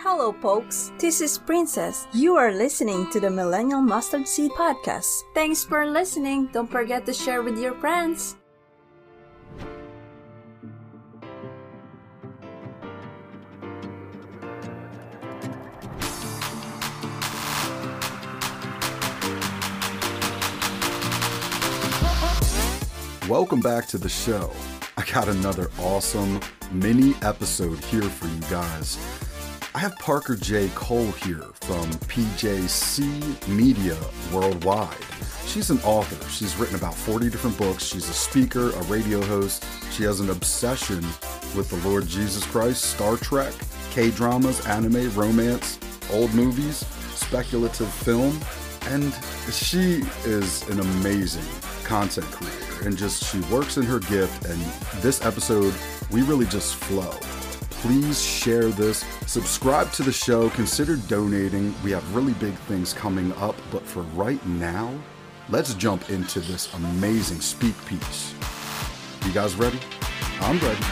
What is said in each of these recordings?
Hello, folks. This is Princess. You are listening to the Millennial Mustard Seed Podcast. Thanks for listening. Don't forget to share with your friends. Welcome back to the show. I got another awesome mini episode here for you guys. I have Parker J. Cole here from PJC Media Worldwide. She's an author. She's written about 40 different books. She's a speaker, a radio host. She has an obsession with the Lord Jesus Christ, Star Trek, K-dramas, anime, romance, old movies, speculative film, and she is an amazing content creator. And she works in her gift, and this episode, we really just flow. Please share this, subscribe to the show, consider donating. We have really big things coming up, but for right now, let's jump into this amazing speak piece. You guys ready? I'm ready.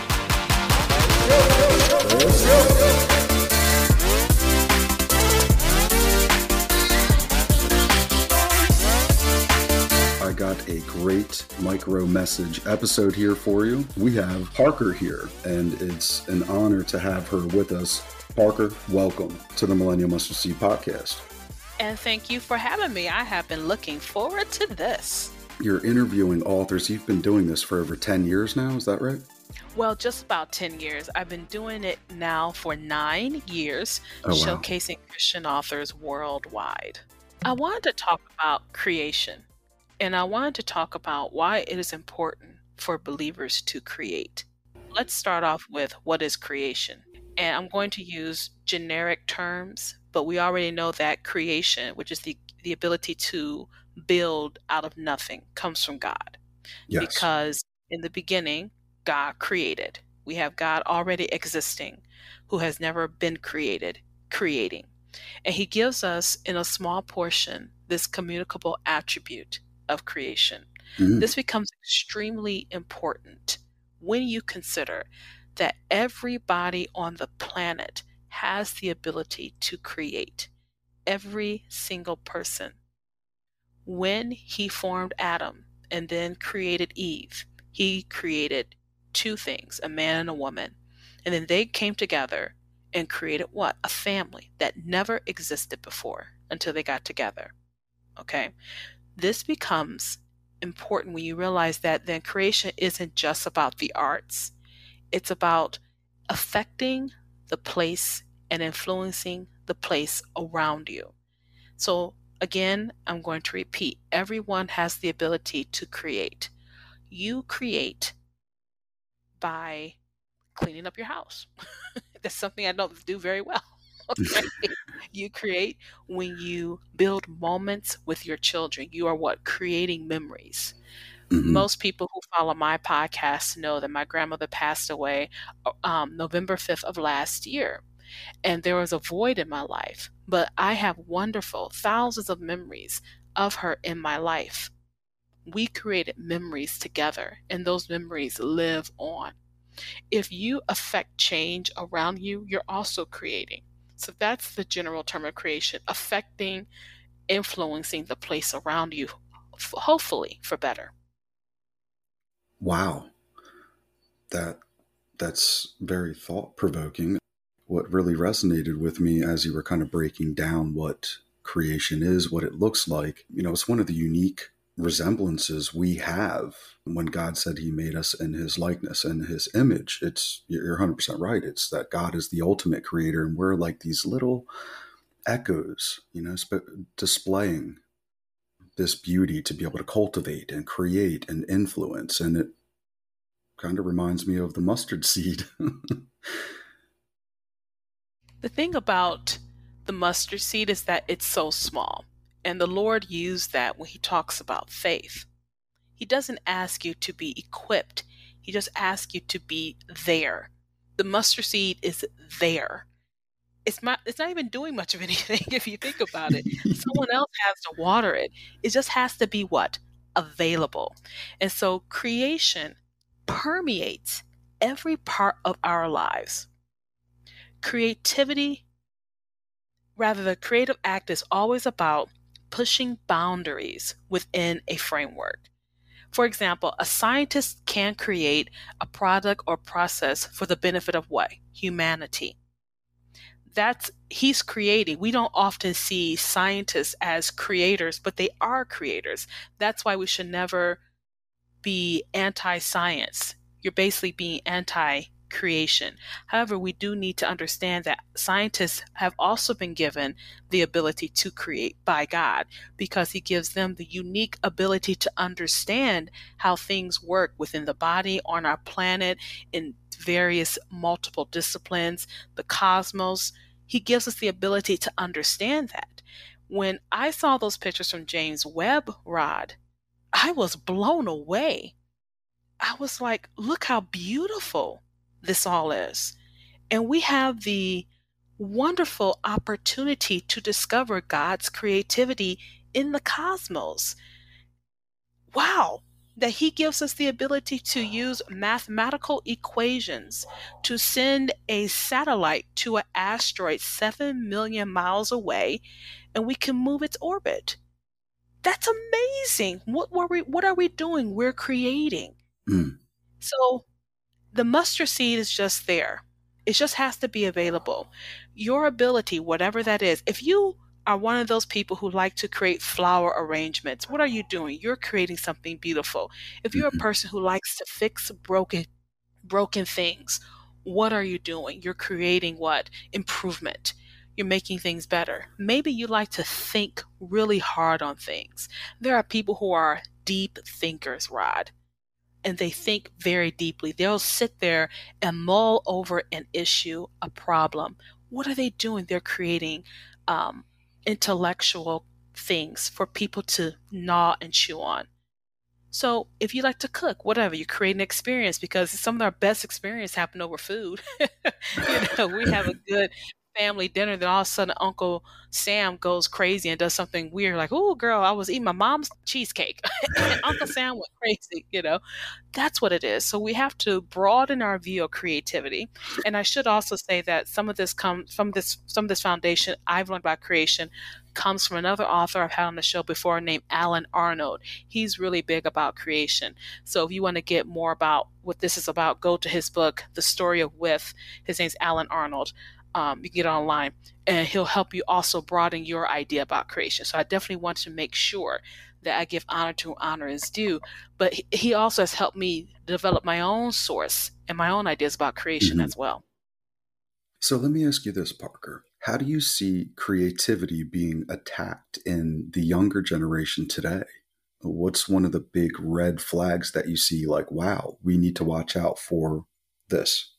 I got a great micro message episode here for you. We have Parker here, and it's an honor to have her with us. Parker, welcome to the Millennial Mustard Seed Podcast. And thank you for having me. I have been looking forward to this. You're interviewing authors. You've been doing this for over 10 years now, is that right? Well, just about 10 years. I've been doing it now for 9 years, showcasing Christian authors worldwide. I wanted to talk about creation. And I wanted to talk about why it is important for believers to create. Let's start off with what is creation. And I'm going to use generic terms, but we already know that creation, which is the ability to build out of nothing, comes from God. Yes. Because in the beginning, God created. We have God already existing, who has never been created, creating. And he gives us, in a small portion, this communicable attribute of creation. This becomes extremely important when you consider that everybody on the planet has the ability to create. Every single person. When he formed Adam and then created Eve, he created two things, a man and a woman. And then they came together and created what? A family that never existed before until they got together. Okay? This becomes important when you realize that then creation isn't just about the arts. It's about affecting the place and influencing the place around you. So again, I'm going to repeat, everyone has the ability to create. You create by cleaning up your house. That's something I don't do very well. Okay. You create when you build moments with your children. You are what? Creating memories. Most people who follow my podcast know that my grandmother passed away November 5th of last year. And there was a void in my life. But I have wonderful thousands of memories of her in my life. We created memories together, and those memories live on. If you affect change around you, you're also creating. So that's the general term of creation, affecting, influencing the place around you, hopefully for better. Wow. That's very thought-provoking. What really resonated with me as you were kind of breaking down what creation is, what it looks like, it's one of the unique resemblances we have when God said he made us in his likeness and his image. You're 100% right. It's that God is the ultimate creator, and we're like these little echoes, displaying this beauty to be able to cultivate and create and influence. And it kind of reminds me of the mustard seed. The thing about the mustard seed is that it's so small. And the Lord used that when he talks about faith. He doesn't ask you to be equipped. He just asks you to be there. The mustard seed is there. It's not even doing much of anything if you think about it. Someone else has to water it. It just has to be what? Available. And so creation permeates every part of our lives. Creativity, rather, the creative act is always about pushing boundaries within a framework. For example, a scientist can create a product or process for the benefit of what? Humanity. He's creating. We don't often see scientists as creators, but they are creators. That's why we should never be anti-science. You're basically being anti-creation. However, we do need to understand that scientists have also been given the ability to create by God, because he gives them the unique ability to understand how things work within the body, on our planet, in various multiple disciplines, the cosmos. He gives us the ability to understand that. When I saw those pictures from James Webb, Rod, I was blown away. I was like, look how beautiful this all is. And we have the wonderful opportunity to discover God's creativity in the cosmos. Wow, that he gives us the ability to use mathematical equations to send a satellite to an asteroid 7 million miles away, and we can move its orbit. That's amazing. What are we doing? We're creating. So the mustard seed is just there. It just has to be available. Your ability, whatever that is, if you are one of those people who like to create flower arrangements, what are you doing? You're creating something beautiful. If you're a person who likes to fix broken things, what are you doing? You're creating what? Improvement. You're making things better. Maybe you like to think really hard on things. There are people who are deep thinkers, Rod, and they think very deeply. They'll sit there and mull over an issue, a problem. What are they doing? They're creating intellectual things for people to gnaw and chew on. So if you like to cook, whatever, you create an experience, because some of our best experience happen over food. We have a good family dinner, then all of a sudden Uncle Sam goes crazy and does something weird, like, oh girl, I was eating my mom's cheesecake and Uncle Sam went crazy. That's what it is. So we have to broaden our view of creativity. And I should also say that some of this foundation I've learned about creation comes from another author I've had on the show before named Alan Arnold. He's really big about creation. So if you want to get more about what this is about, go to his book, The Story of With. His name's Alan Arnold. You can get it online, and he'll help you also broaden your idea about creation. So I definitely want to make sure that I give honor to honor is due. But he also has helped me develop my own source and my own ideas about creation as well. So let me ask you this, Parker. How do you see creativity being attacked in the younger generation today? What's one of the big red flags that you see, like, wow, we need to watch out for this?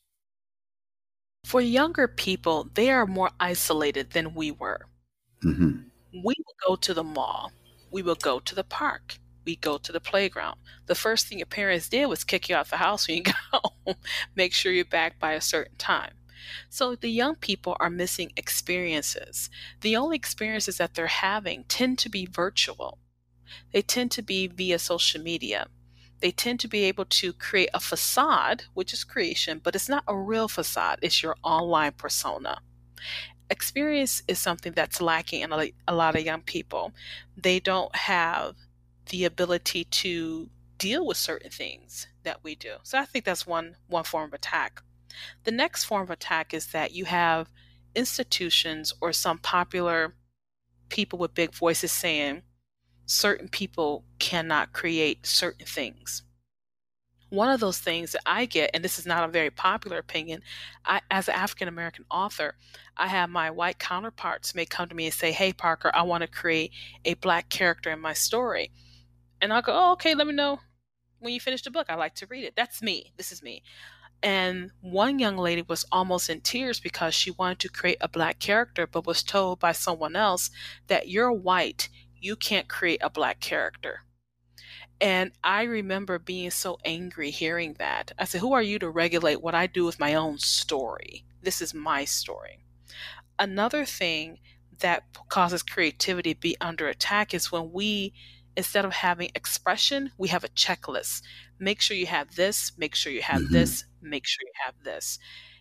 For younger people, they are more isolated than we were. Mm-hmm. We will go to the mall. We will go to the park. We go to the playground. The first thing your parents did was kick you out the house when you got home. Make sure you're back by a certain time. So the young people are missing experiences. The only experiences that they're having tend to be virtual. They tend to be via social media. They tend to be able to create a facade, which is creation, but it's not a real facade. It's your online persona. Experience is something that's lacking in a lot of young people. They don't have the ability to deal with certain things that we do. So I think that's one form of attack. The next form of attack is that you have institutions or some popular people with big voices saying certain people cannot create certain things. One of those things that I get, and this is not a very popular opinion, as an African American author, I have my white counterparts may come to me and say, hey, Parker, I want to create a Black character in my story. And I'll go, oh, okay, let me know when you finish the book. I like to read it. That's me. This is me. And one young lady was almost in tears because she wanted to create a Black character, but was told by someone else that you're white, you can't create a Black character. And I remember being so angry hearing that. I said, who are you to regulate what I do with my own story? This is my story. Another thing that causes creativity to be under attack is when we, instead of having expression, we have a checklist. Make sure you have this, make sure you have this, make sure you have this.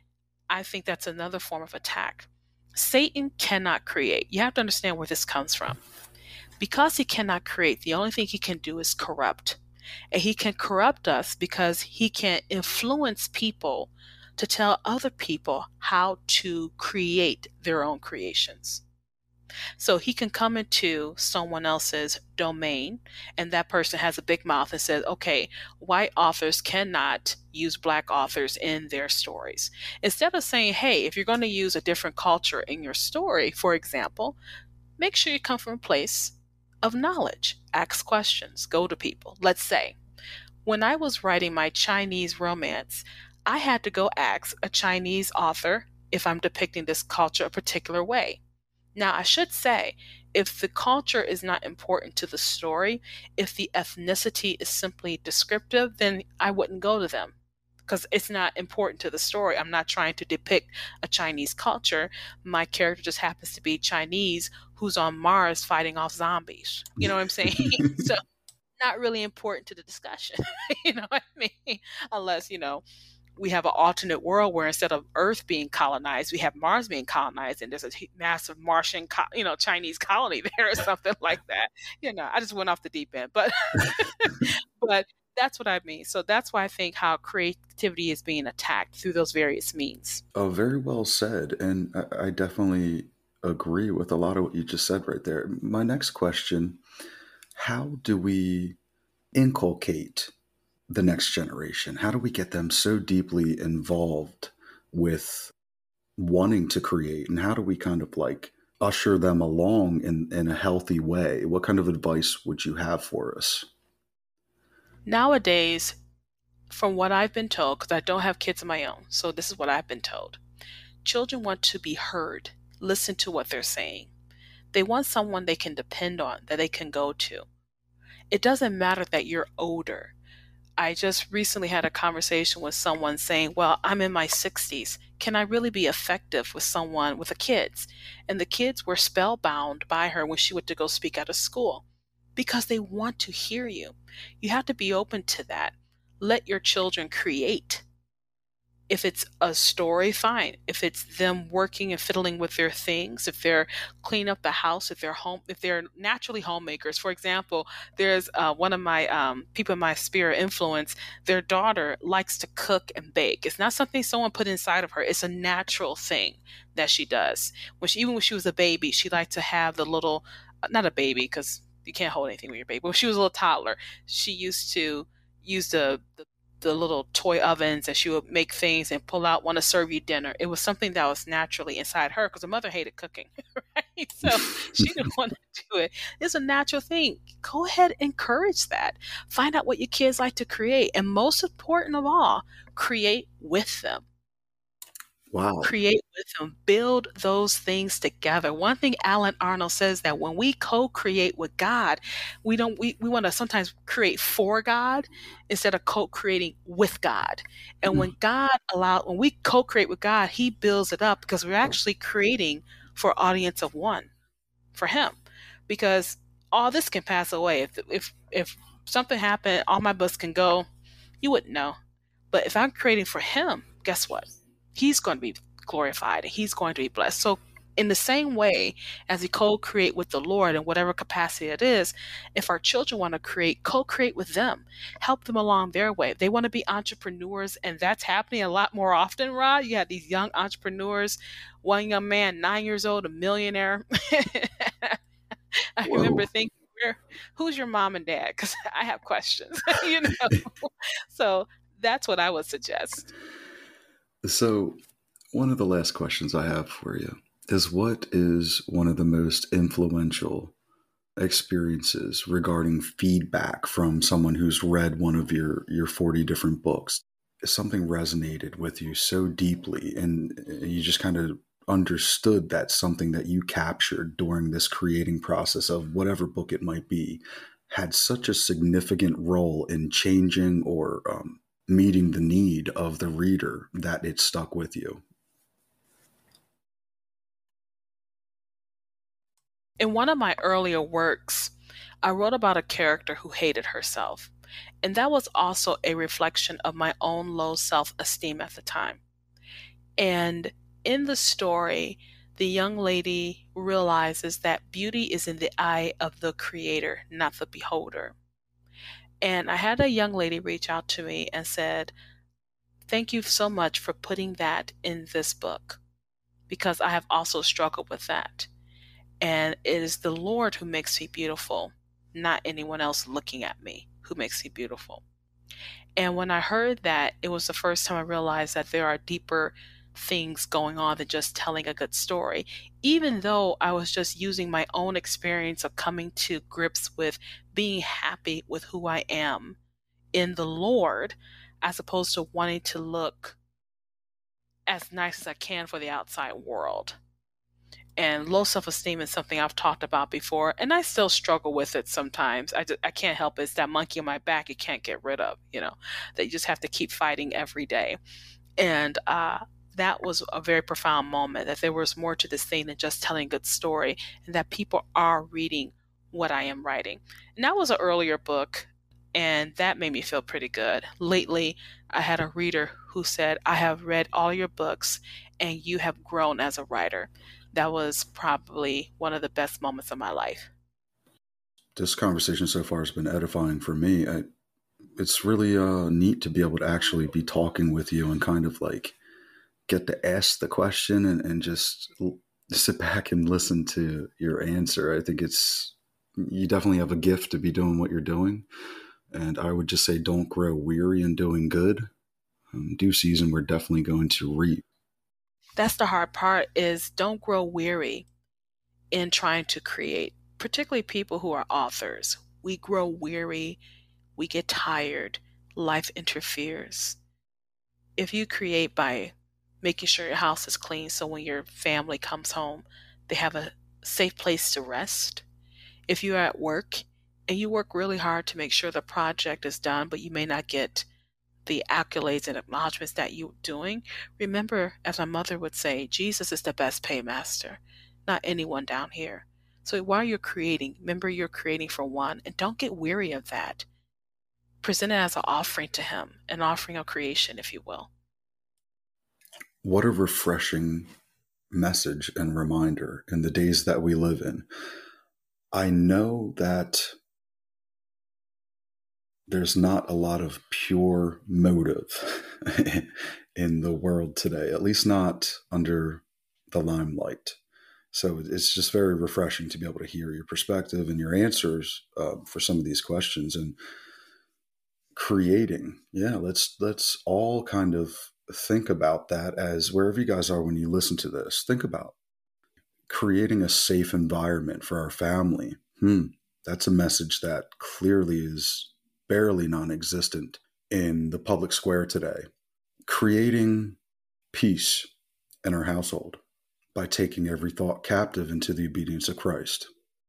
I think that's another form of attack. Satan cannot create. You have to understand where this comes from. Because he cannot create, the only thing he can do is corrupt. And he can corrupt us because he can influence people to tell other people how to create their own creations. So he can come into someone else's domain, and that person has a big mouth and says, okay, white authors cannot use black authors in their stories. Instead of saying, hey, if you're going to use a different culture in your story, for example, make sure you come from a place of knowledge. Ask questions. Go to people. Let's say, when I was writing my Chinese romance, I had to go ask a Chinese author if I'm depicting this culture a particular way. Now, I should say, if the culture is not important to the story, if the ethnicity is simply descriptive, then I wouldn't go to them because it's not important to the story. I'm not trying to depict a Chinese culture. My character just happens to be Chinese who's on Mars fighting off zombies. You know what I'm saying? So not really important to the discussion. You know what I mean? Unless, we have an alternate world where instead of Earth being colonized, we have Mars being colonized, and there's a massive Martian, Chinese colony there or something like that. I just went off the deep end, but but that's what I mean. So that's why I think how creativity is being attacked through those various means. Oh, very well said, and I definitely agree with a lot of what you just said right there. My next question: how do we inculcate the next generation? How do we get them so deeply involved with wanting to create? And how do we kind of like usher them along in a healthy way? What kind of advice would you have for us? Nowadays, from what I've been told, because I don't have kids of my own, so this is what I've been told. Children want to be heard, listen to what they're saying. They want someone they can depend on, that they can go to. It doesn't matter that you're older. I just recently had a conversation with someone saying, well, I'm in my 60s. Can I really be effective with someone, with the kids? And the kids were spellbound by her when she went to go speak out of school because they want to hear you. You have to be open to that. Let your children create. If it's a story, fine. If it's them working and fiddling with their things, if they're cleaning up the house, if they're naturally homemakers. For example, there's one of my people in my sphere of influence, their daughter likes to cook and bake. It's not something someone put inside of her. It's a natural thing that she does. Even when she was a baby, she liked to have the little, not a baby because you can't hold anything with your baby, but when she was a little toddler, she used to use the little toy ovens, and she would make things and pull out, want to serve you dinner. It was something that was naturally inside her because her mother hated cooking, right? So she didn't want to do it. It's a natural thing. Go ahead, encourage that. Find out what your kids like to create. And most important of all, create with them. Wow. Create with them. Build those things together. One thing Alan Arnold says that when we co-create with God, we want to sometimes create for God instead of co-creating with God. And when we co-create with God, he builds it up because we're actually creating for an audience of one, for him. Because all this can pass away. If something happened, all my books can go, you wouldn't know. But if I'm creating for him, guess what? He's going to be glorified and he's going to be blessed. So in the same way as we co-create with the Lord in whatever capacity it is, if our children want to create, co-create with them, help them along their way. If they want to be entrepreneurs, and that's happening a lot more often, Rod. You have these young entrepreneurs, one young man, 9 years old, a millionaire. I remember thinking, who's your mom and dad? Because I have questions, So that's what I would suggest. So one of the last questions I have for you is, what is one of the most influential experiences regarding feedback from someone who's read one of your 40 different books? Something resonated with you so deeply and you just kind of understood that something that you captured during this creating process of whatever book it might be had such a significant role in changing or meeting the need of the reader that it stuck with you. In one of my earlier works, I wrote about a character who hated herself. And that was also a reflection of my own low self-esteem at the time. And in the story, the young lady realizes that beauty is in the eye of the creator, not the beholder. And I had a young lady reach out to me and said, "Thank you so much for putting that in this book, because I have also struggled with that. And it is the Lord who makes me beautiful, not anyone else looking at me who makes me beautiful." And when I heard that, it was the first time I realized that there are deeper things going on than just telling a good story, even though I was just using my own experience of coming to grips with being happy with who I am in the Lord, as opposed to wanting to look as nice as I can for the outside world. And low self-esteem is something I've talked about before, and I still struggle with it sometimes. I can't help it. It's that monkey on my back you can't get rid of, that you just have to keep fighting every day. And that was a very profound moment, that there was more to this thing than just telling a good story, and that people are reading what I am writing. And that was an earlier book, and that made me feel pretty good. Lately, I had a reader who said, "I have read all your books, and you have grown as a writer." That was probably one of the best moments of my life. This conversation so far has been edifying for me. It's really neat to be able to actually be talking with you and kind of like get to ask the question and just sit back and listen to your answer. I think you definitely have a gift to be doing what you're doing. And I would just say, don't grow weary in doing good. Due season, we're definitely going to reap. That's the hard part, is don't grow weary in trying to create, particularly people who are authors. We grow weary, we get tired, life interferes. If you create by making sure your house is clean so when your family comes home, they have a safe place to rest. If you're at work and you work really hard to make sure the project is done, but you may not get the accolades and acknowledgments that you're doing, remember, as my mother would say, Jesus is the best paymaster, not anyone down here. So while you're creating, remember you're creating for one, and don't get weary of that. Present it as an offering to him, an offering of creation, if you will. What a refreshing message and reminder in the days that we live in. I know that there's not a lot of pure motive in the world today, at least not under the limelight. So it's just very refreshing to be able to hear your perspective and your answers for some of these questions. And creating, let's all kind of think about that as wherever you guys are when you listen to this. Think about creating a safe environment for our family. That's a message that clearly is barely non-existent in the public square today. Creating peace in our household by taking every thought captive into the obedience of Christ.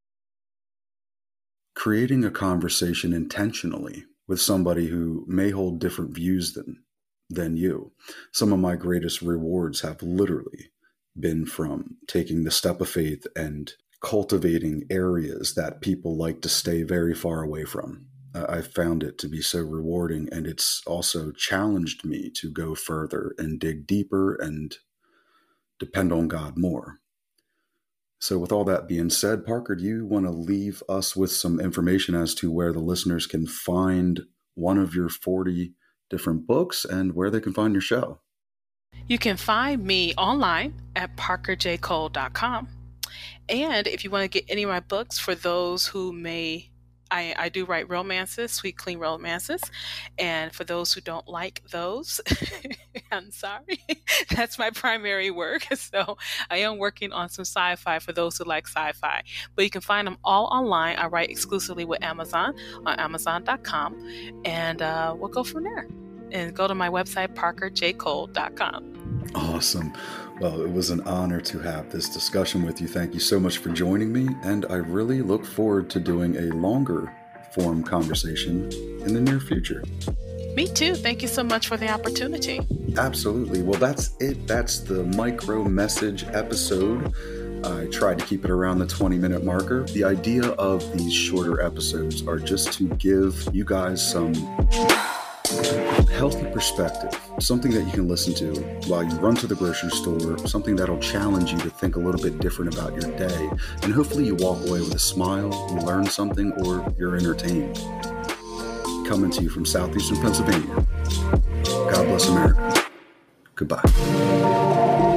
Creating a conversation intentionally with somebody who may hold different views than you. Some of my greatest rewards have literally been from taking the step of faith and cultivating areas that people like to stay very far away from. I've found it to be so rewarding, and it's also challenged me to go further and dig deeper and depend on God more. So with all that being said, Parker, do you want to leave us with some information as to where the listeners can find one of your 40 different books and where they can find your show? You can find me online at parkerjcole.com. And if you want to get any of my books, for those who I do write romances, sweet, clean romances. And for those who don't like those, I'm sorry. That's my primary work. So I am working on some sci-fi for those who like sci-fi. But you can find them all online. I write exclusively with Amazon on Amazon.com. And we'll go from there. And go to my website, parkerjcole.com. Awesome. Well, it was an honor to have this discussion with you. Thank you so much for joining me, and I really look forward to doing a longer form conversation in the near future. Me too. Thank you so much for the opportunity. Absolutely. Well, that's it. That's the micro message episode. I tried to keep it around the 20-minute marker. The idea of these shorter episodes are just to give you guys some Healthy perspective, something that you can listen to while you run to the grocery store, something that'll challenge you to think a little bit different about your day, and hopefully you walk away with a smile, you learn something, or you're entertained. Coming to you from southeastern Pennsylvania. God bless America. Goodbye.